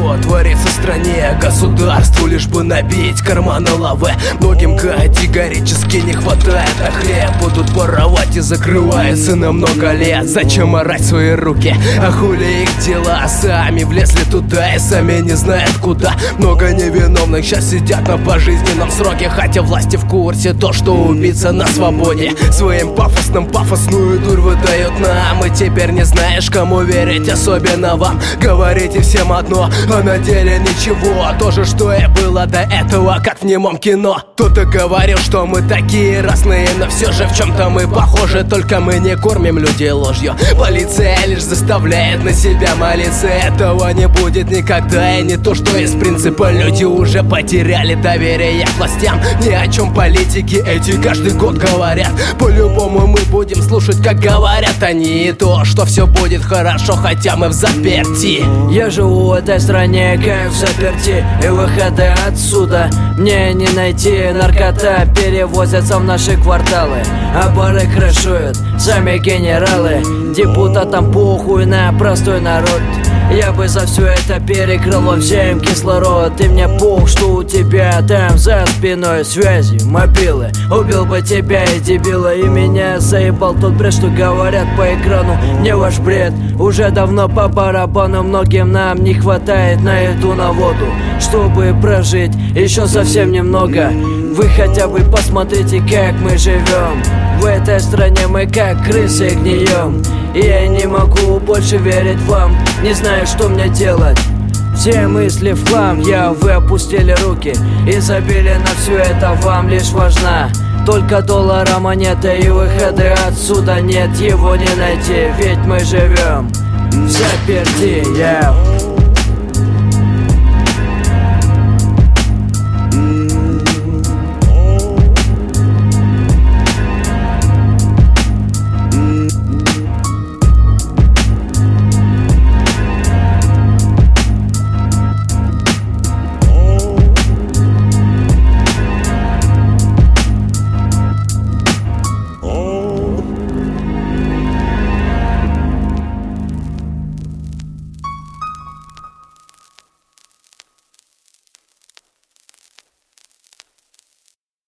что творится в стране. Государству лишь бы набить карманы лавы. Многим категорически не хватает, а хлеб будут воровать и закрываются на много лет. Зачем орать свои руки? А хули их дела? Сами влезли туда и сами не знают куда. Много невиновных сейчас сидят на пожизненном сроке, хотя власти в курсе то, что убийца на свободе. Своим пафосным пафосную дурь выдает нам, и теперь не знаешь, кому верить, особенно вам. Говорите всем одно, а на деле ничего. То же, что и было до этого, как в немом кино. Кто-то говорил, что мы такие разные, но все же в чем-то мы похожи, только мы не кормим людей ложью. Полиция лишь заставляет на себя молиться. Этого не будет никогда, и не то, что из принципа. Люди уже потеряли доверие к властям. Ни о чем политики эти каждый год говорят. По-любому мы будем слушать, как говорят они, и то, что все будет хорошо, хотя мы в заперти. Я живу в этой стране, как в заперти, и выхода отсюда мне не найти. Наркота перевозятся в наши кварталы, а бары крышуют сами генералы. Депутатам похуй на простой народ. Я бы за все это перекрыл во всем кислород. И мне пох, что у тебя там за спиной связи, мобилы. Убил бы тебя и дебила, и меня заебал тот бред, что говорят по экрану. Не ваш бред, уже давно по барабану. Многим нам не хватает на еду, на воду, чтобы прожить еще совсем немного. Вы хотя бы посмотрите, как мы живем. В этой стране мы как крысы гнием. И я не могу больше верить вам, не знаю, что мне делать. Все мысли в хлам, вы опустили руки и забили на все это, вам лишь важна только доллара монета, и выхода отсюда нет, его не найти, ведь мы живем в заперти.